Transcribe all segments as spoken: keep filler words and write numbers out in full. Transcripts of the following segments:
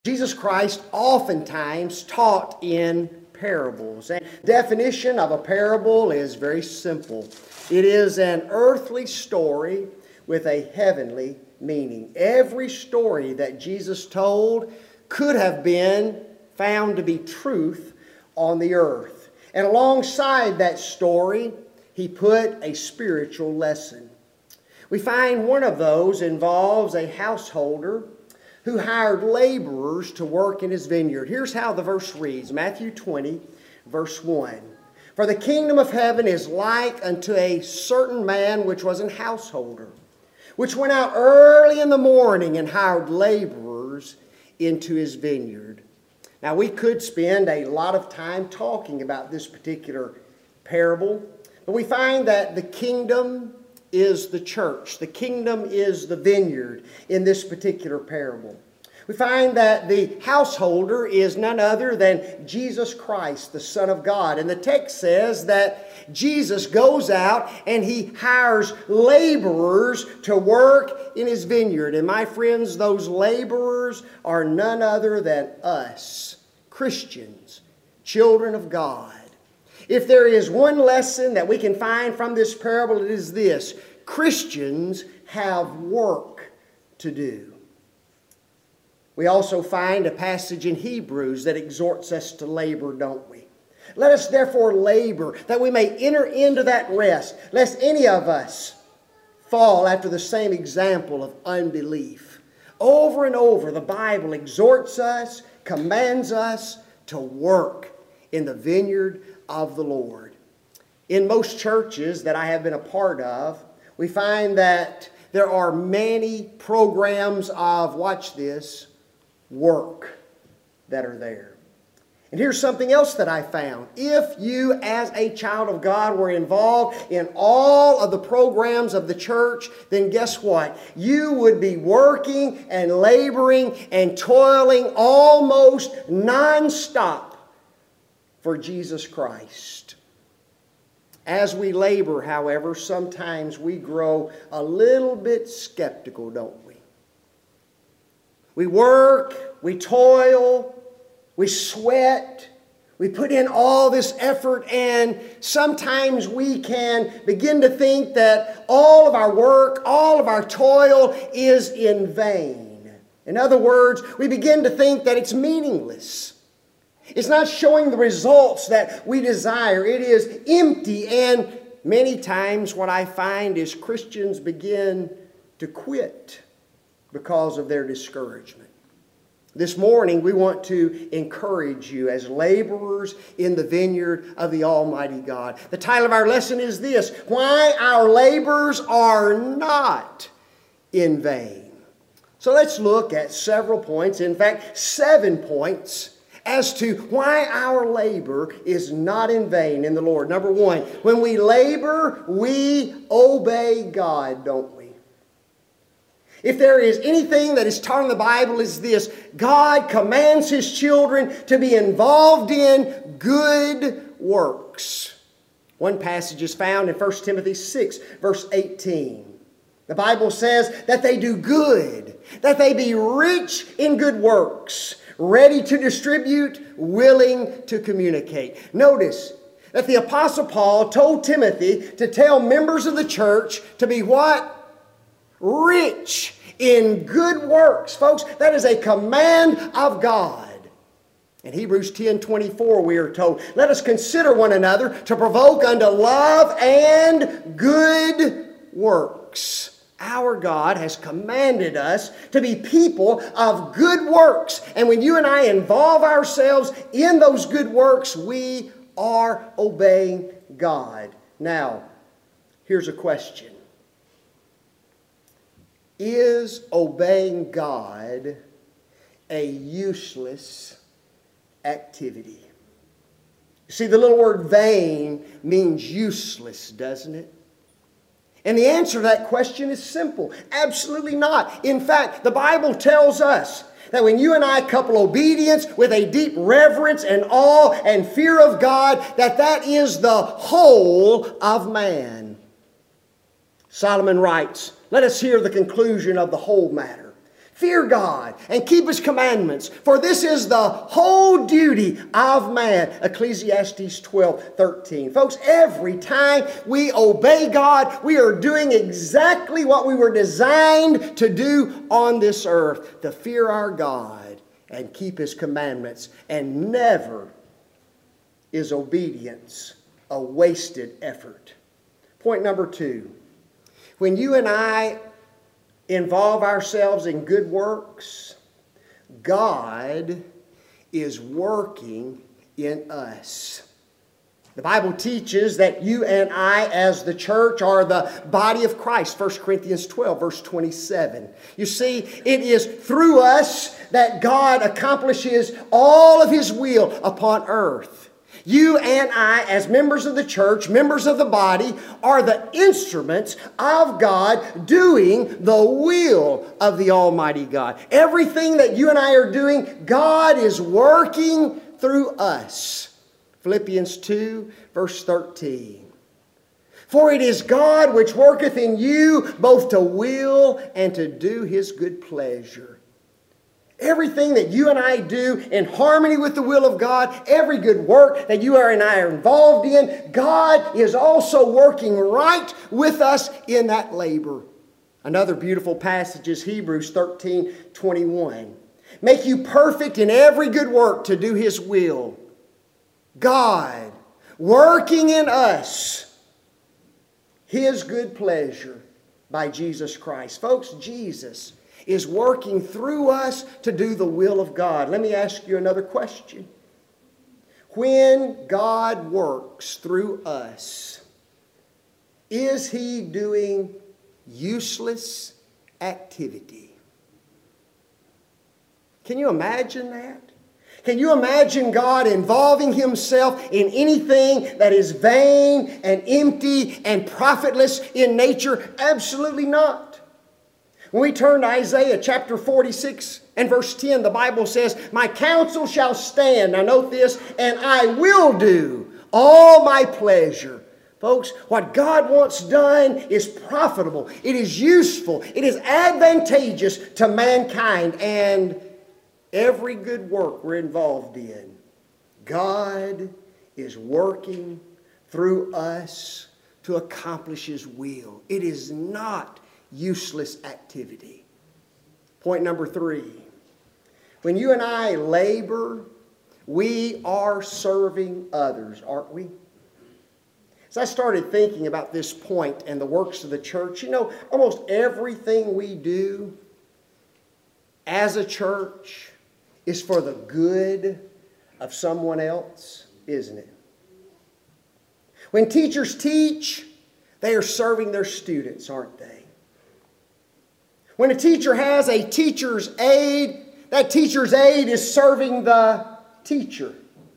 Jesus Christ oftentimes taught in parables. And the definition of a parable is very simple. It is an earthly story with a heavenly meaning. Every story that Jesus told could have been found to be truth on the earth. And alongside that story, he put a spiritual lesson. We find one of those involves a householder who hired laborers to work in his vineyard. Here's how the verse reads, Matthew twenty, verse one. For the kingdom of heaven is like unto a certain man which was an householder, which went out early in the morning and hired laborers into his vineyard. Now we could spend a lot of time talking about this particular parable, but we find that the kingdom is the church. The kingdom is the vineyard in this particular parable. We find that the householder is none other than Jesus Christ, the Son of God. And the text says that Jesus goes out and he hires laborers to work in his vineyard. And my friends, those laborers are none other than us, Christians, children of God. If there is one lesson that we can find from this parable, it is this: Christians have work to do. We also find a passage in Hebrews that exhorts us to labor, don't we? Let us therefore labor, that we may enter into that rest, lest any of us fall after the same example of unbelief. Over and over, the Bible exhorts us, commands us to work in the vineyard of the Lord. In most churches that I have been a part of, we find that there are many programs of, watch this, work that are there. And here's something else that I found. If you as a child of God were involved in all of the programs of the church, then guess what? You would be working and laboring and toiling almost nonstop for Jesus Christ. As we labor, however, sometimes we grow a little bit skeptical, don't we? We work, we toil, we sweat, we put in all this effort, and sometimes we can begin to think that all of our work, all of our toil is in vain. In other words, we begin to think that it's meaningless. It's not showing the results that we desire. It is empty. And many times what I find is Christians begin to quit because of their discouragement. This morning we want to encourage you as laborers in the vineyard of the Almighty God. The title of our lesson is this: Why Our Labors Are Not in Vain. So let's look at several points, in fact seven points, as to why our labor is not in vain in the Lord. Number one, when we labor, we obey God, don't we? If there is anything that is taught in the Bible, is this: God commands His children to be involved in good works. One passage is found in First Timothy six, verse eighteen. The Bible says that they do good, that they be rich in good works, ready to distribute, willing to communicate. Notice that the Apostle Paul told Timothy to tell members of the church to be what? Rich in good works. Folks, that is a command of God. In Hebrews ten twenty-four we are told, let us consider one another to provoke unto love and good works. Our God has commanded us to be people of good works. And when you and I involve ourselves in those good works, we are obeying God. Now, here's a question. Is obeying God a useless activity? See, the little word vain means useless, doesn't it? And the answer to that question is simple. Absolutely not. In fact, the Bible tells us that when you and I couple obedience with a deep reverence and awe and fear of God, that that is the whole of man. Solomon writes, let us hear the conclusion of the whole matter. Fear God and keep His commandments, for this is the whole duty of man. Ecclesiastes twelve thirteen. Folks, every time we obey God, we are doing exactly what we were designed to do on this earth, to fear our God and keep His commandments. And never is obedience a wasted effort. Point number two. When you and I involve ourselves in good works, God is working in us. The Bible teaches that you and I as the church are the body of Christ. First Corinthians twelve verse twenty-seven. You see, it is through us that God accomplishes all of His will upon earth. You and I, as members of the church, members of the body, are the instruments of God doing the will of the Almighty God. Everything that you and I are doing, God is working through us. Philippians two, verse thirteen. For it is God which worketh in you both to will and to do His good pleasure. Everything that you and I do in harmony with the will of God, every good work that you and I are involved in, God is also working right with us in that labor. Another beautiful passage is Hebrews thirteen twenty-one. Make you perfect in every good work to do His will. God working in us His good pleasure by Jesus Christ. Folks, Jesus is working through us to do the will of God. Let me ask you another question. When God works through us, is He doing useless activity? Can you imagine that? Can you imagine God involving Himself in anything that is vain and empty and profitless in nature? Absolutely not. When we turn to Isaiah chapter forty-six and verse ten, the Bible says, my counsel shall stand, now note this, and I will do all my pleasure. Folks, what God wants done is profitable. It is useful. It is advantageous to mankind. And every good work we're involved in, God is working through us to accomplish His will. It is not useless activity. Point number three. When you and I labor, we are serving others, aren't we? As I started thinking about this point and the works of the church, you know, almost everything we do as a church is for the good of someone else, isn't it? When teachers teach, they are serving their students, aren't they? When a teacher has a teacher's aide, that teacher's aide is serving the teacher.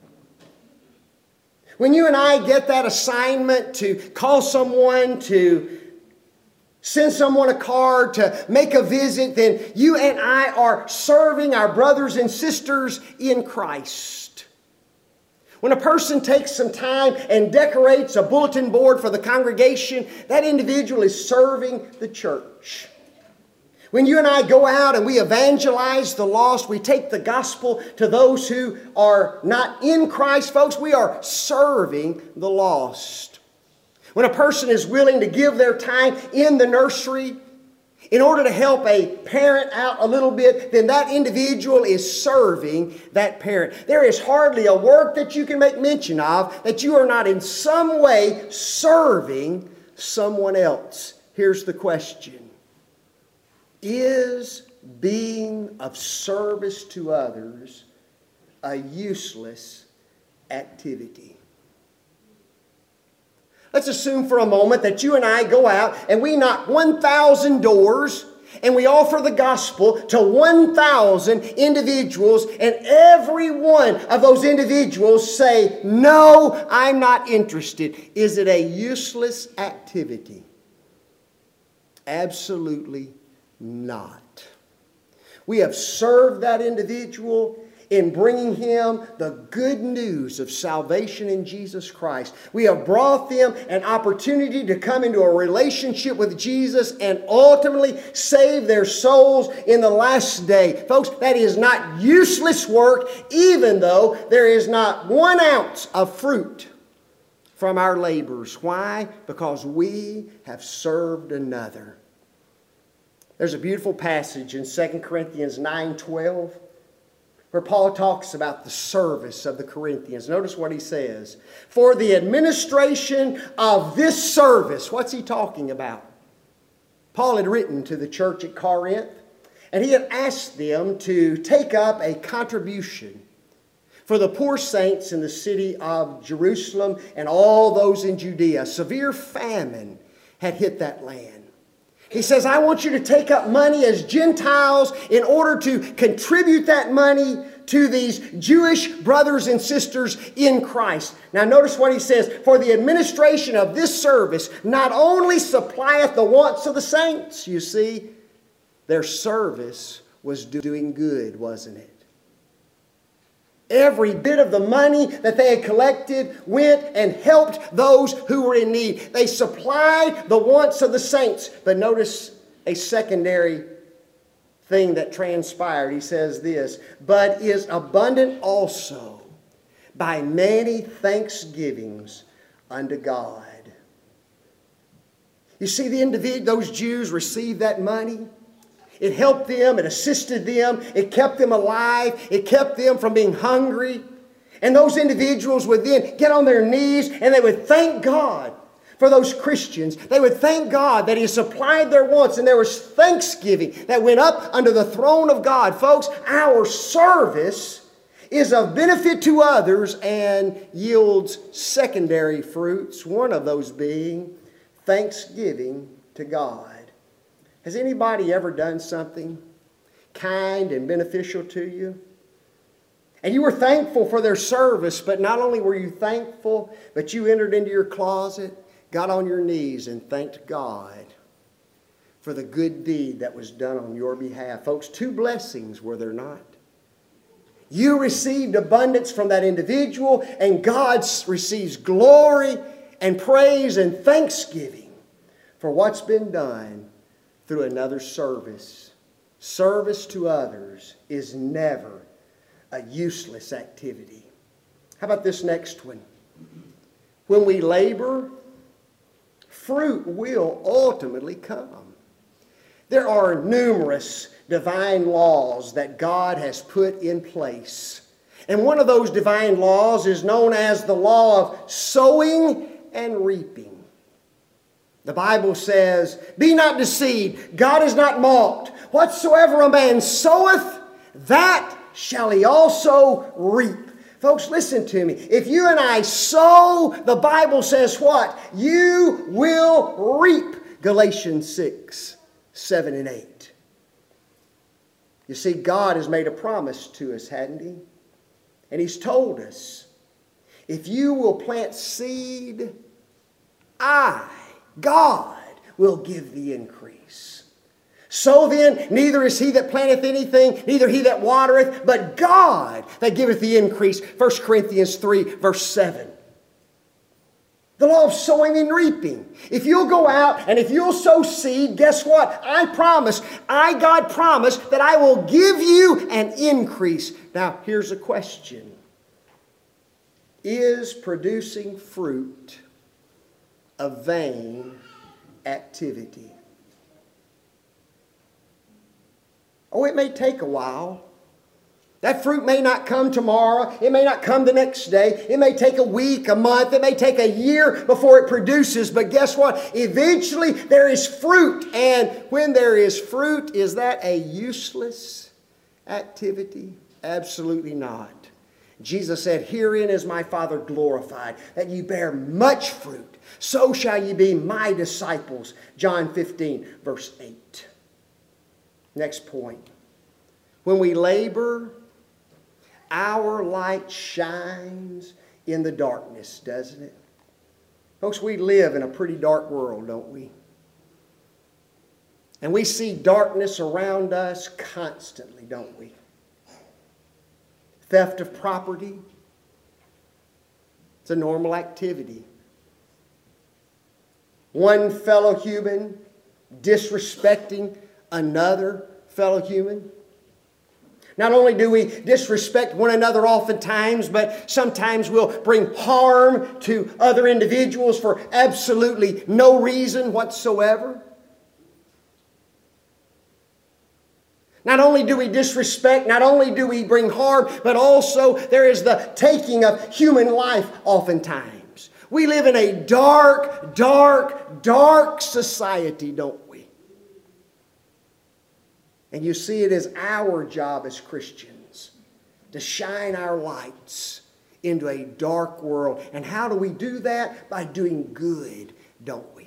When you and I get that assignment to call someone, to send someone a card, to make a visit, then you and I are serving our brothers and sisters in Christ. When a person takes some time and decorates a bulletin board for the congregation, that individual is serving the church. When you and I go out and we evangelize the lost, we take the gospel to those who are not in Christ, folks, we are serving the lost. When a person is willing to give their time in the nursery in order to help a parent out a little bit, then that individual is serving that parent. There is hardly a work that you can make mention of that you are not in some way serving someone else. Here's the question. Is being of service to others a useless activity? Let's assume for a moment that you and I go out and we knock one thousand doors and we offer the gospel to one thousand individuals, and every one of those individuals say, no, I'm not interested. Is it a useless activity? Absolutely not. We have served that individual in bringing him the good news of salvation in Jesus Christ. We have brought them an opportunity to come into a relationship with Jesus and ultimately save their souls in the last day. Folks, that is not useless work, even though there is not one ounce of fruit from our labors. Why? Because we have served another. There's a beautiful passage in Second Corinthians nine twelve where Paul talks about the service of the Corinthians. Notice what he says. For the administration of this service. What's he talking about? Paul had written to the church at Corinth, and he had asked them to take up a contribution for the poor saints in the city of Jerusalem and all those in Judea. Severe famine had hit that land. He says, I want you to take up money as Gentiles in order to contribute that money to these Jewish brothers and sisters in Christ. Now notice what he says. For the administration of this service not only supplieth the wants of the saints, you see, their service was doing good, wasn't it? Every bit of the money that they had collected went and helped those who were in need. They supplied the wants of the saints. But notice a secondary thing that transpired. He says this, but is abundant also by many thanksgivings unto God. You see, the individual, those Jews received that money. It helped them, it assisted them, it kept them alive, it kept them from being hungry. And those individuals would then get on their knees and they would thank God for those Christians. They would thank God that He supplied their wants, and there was thanksgiving that went up under the throne of God. Folks, our service is of benefit to others and yields secondary fruits, one of those being thanksgiving to God. Has anybody ever done something kind and beneficial to you? And you were thankful for their service, but not only were you thankful, but you entered into your closet, got on your knees, and thanked God for the good deed that was done on your behalf. Folks, two blessings, were there not? You received abundance from that individual, and God receives glory and praise and thanksgiving for what's been done through another service. Service to others is never a useless activity. How about this next one? When we labor, fruit will ultimately come. There are numerous divine laws that God has put in place. And one of those divine laws is known as the law of sowing and reaping. The Bible says, be not deceived, God is not mocked. Whatsoever a man soweth, that shall he also reap. Folks, listen to me. If you and I sow, the Bible says what? You will reap. Galatians six, seven and eight. You see, God has made a promise to us, hadn't He? And He's told us, if you will plant seed, I, God, will give the increase. So then, neither is he that planteth anything, neither he that watereth, but God that giveth the increase. First Corinthians three, verse seven. The law of sowing and reaping. If you'll go out and if you'll sow seed, guess what? I promise, I, God, promise that I will give you an increase. Now, here's a question. Is producing fruit a vain activity? Oh, it may take a while. That fruit may not come tomorrow. It may not come the next day. It may take a week, a month. It may take a year before it produces. But guess what? Eventually there is fruit. And when there is fruit, is that a useless activity? Absolutely not. Jesus said, herein is my Father glorified, that ye bear much fruit. So shall ye be my disciples. John fifteen, verse eight. Next point. When we labor, our light shines in the darkness, doesn't it? Folks, we live in a pretty dark world, don't we? And we see darkness around us constantly, don't we? theft of property. It's a normal activity. One fellow human disrespecting another fellow human. Not only do we disrespect one another oftentimes, but sometimes we'll bring harm to other individuals for absolutely no reason whatsoever. Not only do we disrespect, not only do we bring harm, but also there is the taking of human life oftentimes. We live in a dark, dark, dark society, don't we? And you see, it is our job as Christians to shine our lights into a dark world. And how do we do that? By doing good, don't we?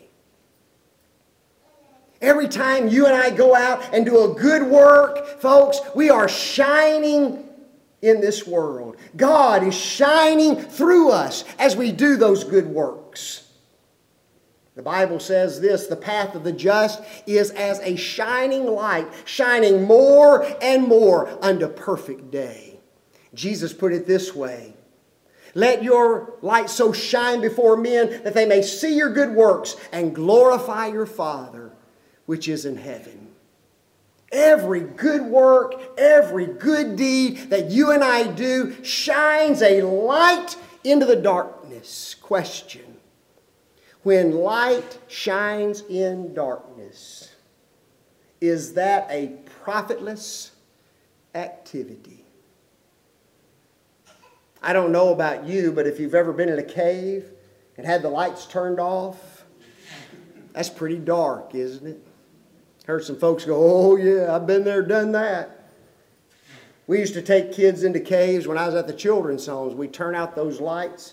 Every time you and I go out and do a good work, folks, we are shining in this world. God is shining through us as we do those good works. The Bible says this, the path of the just is as a shining light, shining more and more unto perfect day. Jesus put it this way, let your light so shine before men that they may see your good works and glorify your Father which is in heaven. Every good work, every good deed that you and I do shines a light into the darkness. Question. When light shines in darkness, is that a profitless activity? I don't know about you, but if you've ever been in a cave and had the lights turned off, that's pretty dark, isn't it? Heard some folks go, oh yeah, I've been there, done that. We used to take kids into caves when I was at the children's homes. We'd turn out those lights.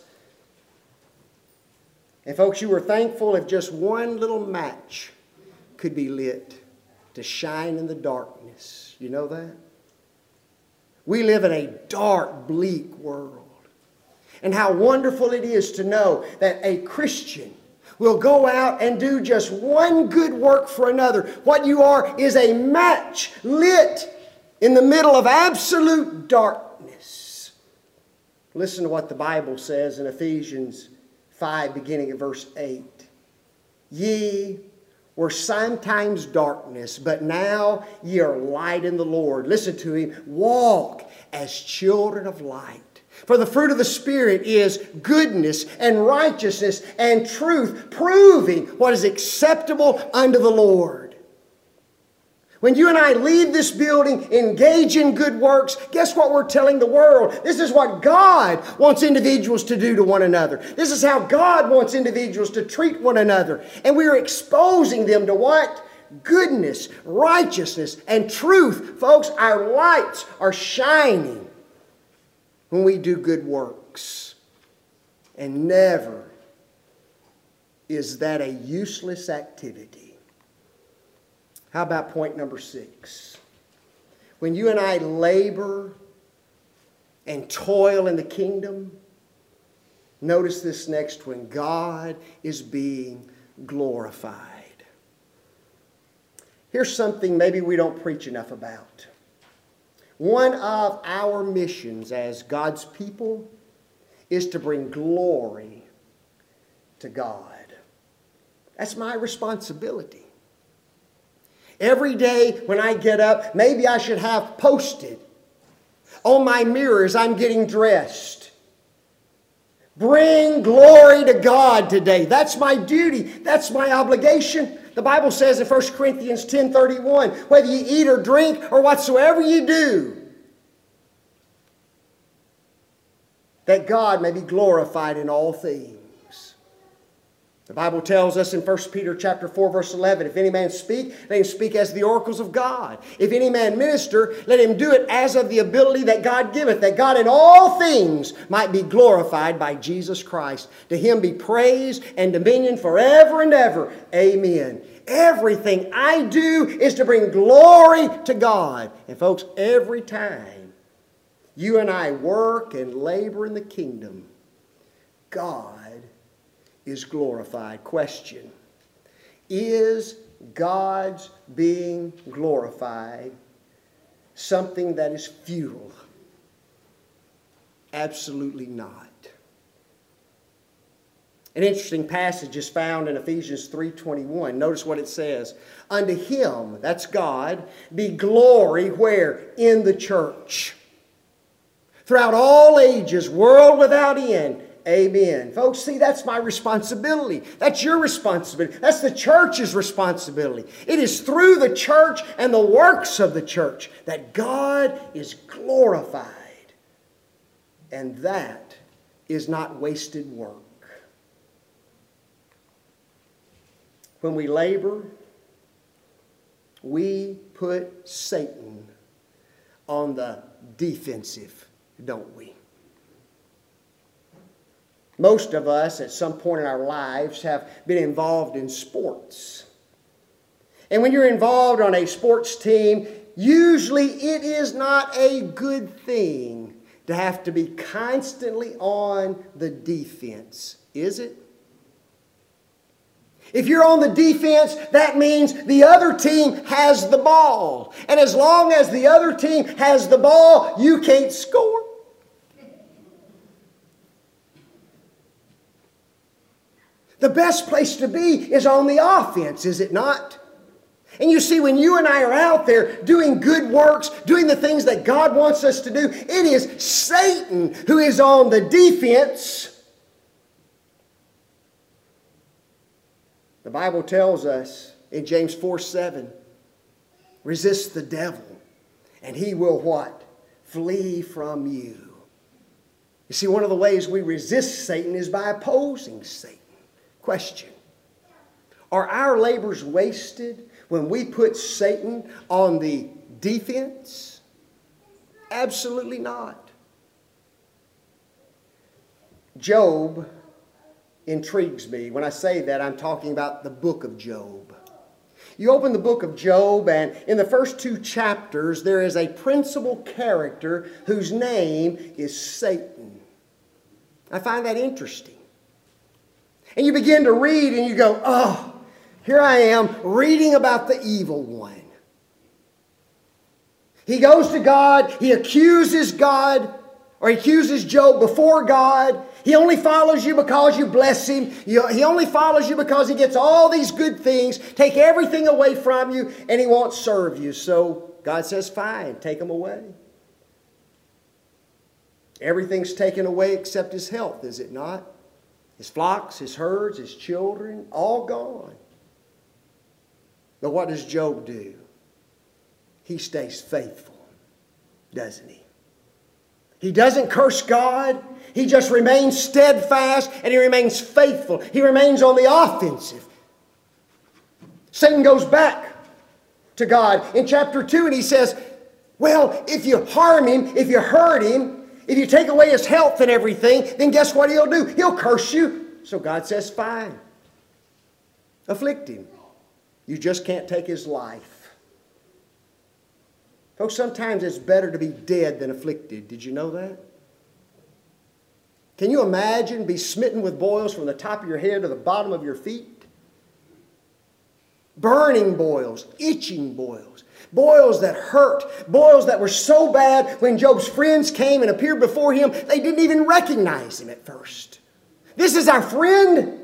And folks, you were thankful if just one little match could be lit to shine in the darkness. You know that? We live in a dark, bleak world. And how wonderful it is to know that a Christian will go out and do just one good work for another. What you are is a match lit in the middle of absolute darkness. Listen to what the Bible says in Ephesians five, beginning at verse eight. Ye were sometimes darkness, but now ye are light in the Lord. Listen to him. Walk as children of light. For the fruit of the Spirit is goodness and righteousness and truth, proving what is acceptable unto the Lord. When you and I leave this building, engage in good works, guess what we're telling the world? This is what God wants individuals to do to one another. This is how God wants individuals to treat one another. And we are exposing them to what? Goodness, righteousness, and truth. Folks, our lights are shining when we do good works. And never is that a useless activity. How about point number six? When you and I labor and toil in the kingdom, notice this next one. God is being glorified. Here's something maybe we don't preach enough about. One of our missions as God's people is to bring glory to God. That's my responsibility. Every day when I get up, maybe I should have posted on my mirror as I'm getting dressed. Bring glory to God today. That's my duty. That's my obligation. The Bible says in First Corinthians ten thirty-one, whether you eat or drink or whatsoever you do, that God may be glorified in all things. The Bible tells us in First Peter chapter four, verse eleven, if any man speak, let him speak as the oracles of God. If any man minister, let him do it as of the ability that God giveth, that God in all things might be glorified by Jesus Christ. To him be praise and dominion forever and ever. Amen. Everything I do is to bring glory to God. And folks, every time you and I work and labor in the kingdom, God is glorified. Question. Is God's being glorified something that is futile? Absolutely not. An interesting passage is found in Ephesians three twenty-one. Notice what it says. Unto Him, that's God, be glory where? In the church. Throughout all ages, world without end. Amen. Folks, see, that's my responsibility. That's your responsibility. That's the church's responsibility. It is through the church and the works of the church that God is glorified. And that is not wasted work. When we labor, we put Satan on the defensive, don't we? Most of us at some point in our lives have been involved in sports. And when you're involved on a sports team, usually it is not a good thing to have to be constantly on the defense, is it? If you're on the defense, that means the other team has the ball. And as long as the other team has the ball, you can't score. The best place to be is on the offense, is it not? And you see, when you and I are out there doing good works, doing the things that God wants us to do, it is Satan who is on the defense. The Bible tells us in James four seven, resist the devil, and he will what? Flee from you. You see, one of the ways we resist Satan is by opposing Satan. Question. Are our labors wasted when we put Satan on the defense? Absolutely not. Job intrigues me. When I say that, I'm talking about the book of Job. You open the book of Job, and in the first two chapters, there is a principal character whose name is Satan. I find that interesting. And you begin to read and you go, oh, here I am reading about the evil one. He goes to God, he accuses God, or he accuses Job before God. He only follows you because you bless him. He only follows you because he gets all these good things, take everything away from you, and he won't serve you. So God says, fine, take him away. Everything's taken away except his health, is it not? His flocks, his herds, his children, all gone. But what does Job do? He stays faithful, doesn't he? He doesn't curse God. He just remains steadfast and he remains faithful. He remains on the offensive. Satan goes back to God in chapter two and he says, well, if you harm him, if you hurt him, if you take away his health and everything, then guess what he'll do? He'll curse you. So God says, fine. Afflict him. You just can't take his life. Folks, sometimes it's better to be dead than afflicted. Did you know that? Can you imagine be smitten with boils from the top of your head to the bottom of your feet? Burning boils, itching boils. Boils that hurt. Boils that were so bad when Job's friends came and appeared before him, they didn't even recognize him at first. This is our friend.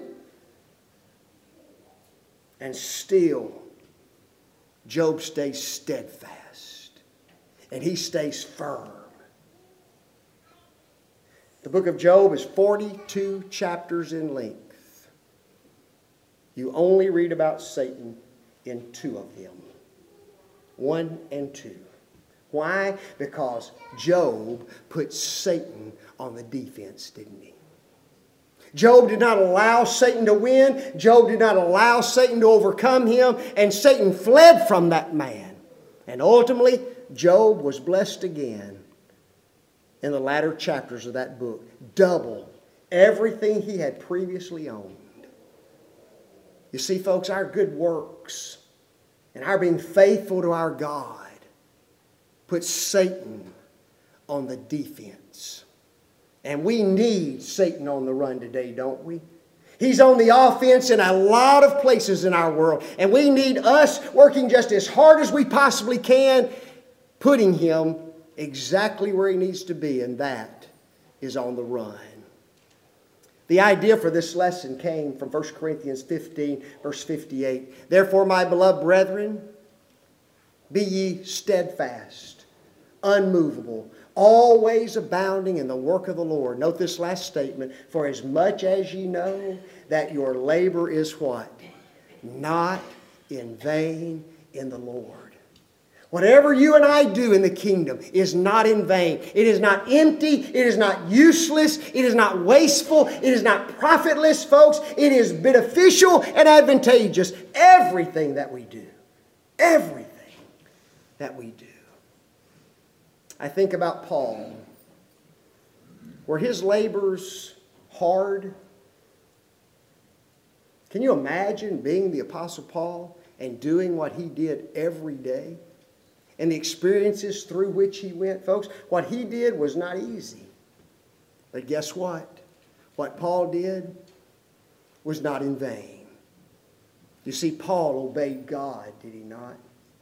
And still, Job stays steadfast. And he stays firm. The book of Job is forty-two chapters in length. You only read about Satan in two of them. One and two. Why? Because Job put Satan on the defense, didn't he? Job did not allow Satan to win. Job did not allow Satan to overcome him. And Satan fled from that man. And ultimately, Job was blessed again in the latter chapters of that book. Double everything he had previously owned. You see, folks, our good works and our being faithful to our God puts Satan on the defense. And we need Satan on the run today, don't we? He's on the offense in a lot of places in our world. And we need us working just as hard as we possibly can, putting him exactly where he needs to be, and that is on the run. The idea for this lesson came from First Corinthians fifteen, verse fifty-eight. Therefore, my beloved brethren, be ye steadfast, unmovable, always abounding in the work of the Lord. Note this last statement. For as much as ye know that your labor is what? Not in vain in the Lord. Whatever you and I do in the kingdom is not in vain. It is not empty. It is not useless. It is not wasteful. It is not profitless, folks. It is beneficial and advantageous. Everything that we do. Everything that we do. I think about Paul. Were his labors hard? Can you imagine being the Apostle Paul and doing what he did every day? And the experiences through which he went, folks, what he did was not easy. But guess what? What Paul did was not in vain. You see, Paul obeyed God, did he not?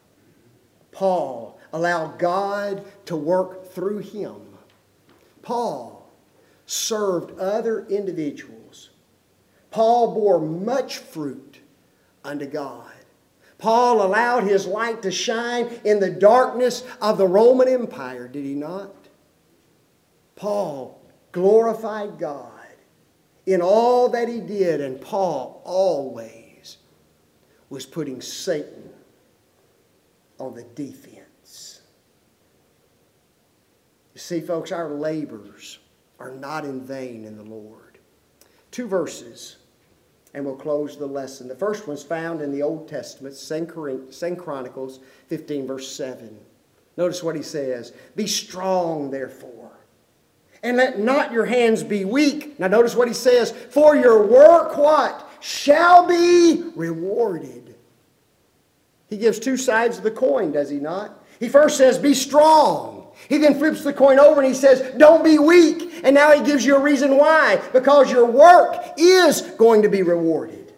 Paul allowed God to work through him. Paul served other individuals. Paul bore much fruit unto God. Paul allowed his light to shine in the darkness of the Roman Empire, did he not? Paul glorified God in all that he did, and Paul always was putting Satan on the defense. You see, folks, our labors are not in vain in the Lord. Two verses, and we'll close the lesson. The first one's found in the Old Testament, Second Chronicles fifteen, verse seven. Notice what he says. Be strong, therefore, and let not your hands be weak. Now notice what he says. For your work, what? Shall be rewarded. He gives two sides of the coin, does he not? He first says, be strong. He then flips the coin over and he says, don't be weak. And now he gives you a reason why. Because your work is going to be rewarded.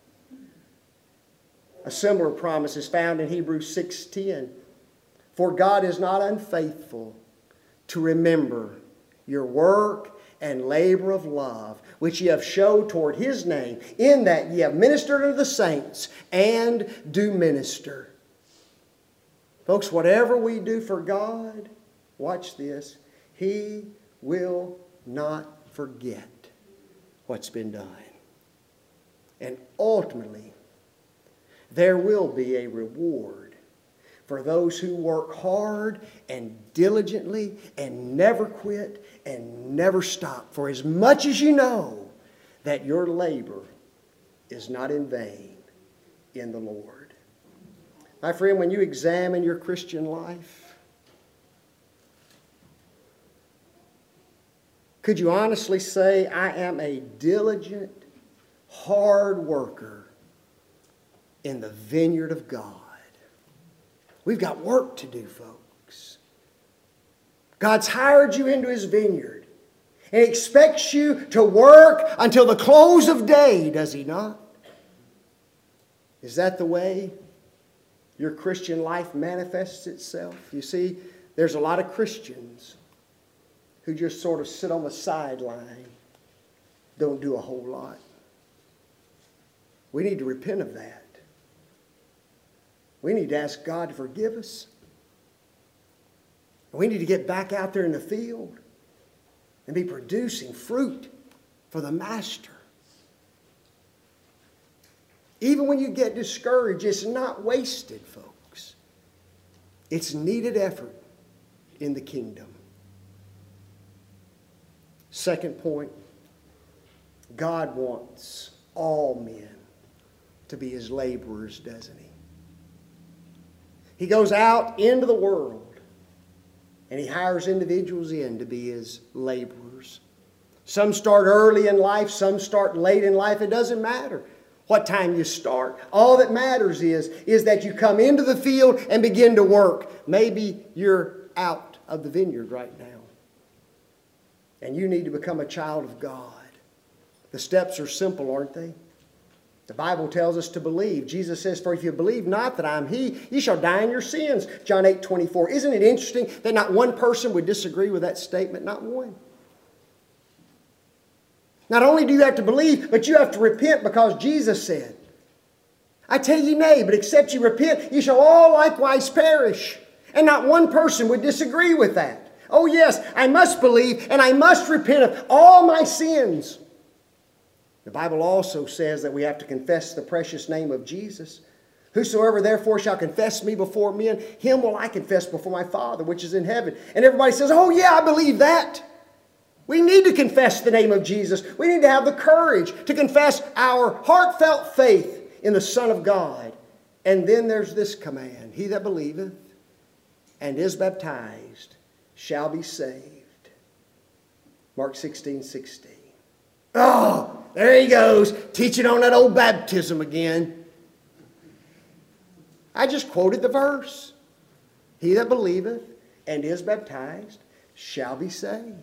A similar promise is found in Hebrews six ten. For God is not unfaithful to remember your work and labor of love, which ye have showed toward His name, in that ye have ministered unto the saints, and do minister. Folks, whatever we do for God, watch this, He will not forget what's been done. And ultimately, there will be a reward for those who work hard and diligently and never quit and never stop. For as much as you know that your labor is not in vain in the Lord. My friend, when you examine your Christian life, could you honestly say, I am a diligent, hard worker in the vineyard of God? We've got work to do, folks. God's hired you into His vineyard and expects you to work until the close of day, does He not? Is that the way your Christian life manifests itself? You see, there's a lot of Christians who just sort of sit on the sideline, don't do a whole lot. We need to repent of that. We need to ask God to forgive us. We need to get back out there in the field and be producing fruit for the Master. Even when you get discouraged, it's not wasted, folks. It's needed effort in the kingdom. Second point, God wants all men to be His laborers, doesn't He? He goes out into the world and He hires individuals in to be His laborers. Some start early in life, some start late in life. It doesn't matter what time you start. All that matters is, is that you come into the field and begin to work. Maybe you're out of the vineyard right now, and you need to become a child of God. The steps are simple, aren't they? The Bible tells us to believe. Jesus says, for if you believe not that I am He, ye shall die in your sins. John eight twenty-four. Isn't it interesting that not one person would disagree with that statement? Not one. Not only do you have to believe, but you have to repent because Jesus said, I tell you nay, but except you repent, you shall all likewise perish. And not one person would disagree with that. Oh yes, I must believe and I must repent of all my sins. The Bible also says that we have to confess the precious name of Jesus. Whosoever therefore shall confess me before men, him will I confess before my Father which is in heaven. And everybody says, oh yeah, I believe that. We need to confess the name of Jesus. We need to have the courage to confess our heartfelt faith in the Son of God. And then there's this command. He that believeth and is baptized shall be saved. Mark sixteen sixteen. Oh, there he goes, teaching on that old baptism again. I just quoted the verse. He that believeth and is baptized shall be saved.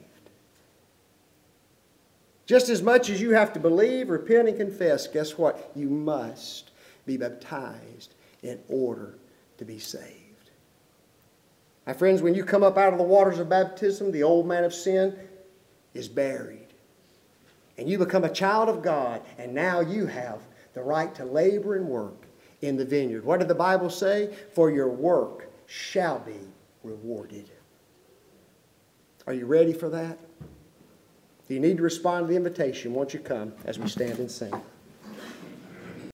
Just as much as you have to believe, repent, and confess, guess what? You must be baptized in order to be saved. My friends, when you come up out of the waters of baptism, the old man of sin is buried. And you become a child of God, and now you have the right to labor and work in the vineyard. What did the Bible say? For your work shall be rewarded. Are you ready for that? If you need to respond to the invitation, won't you come as we stand and sing?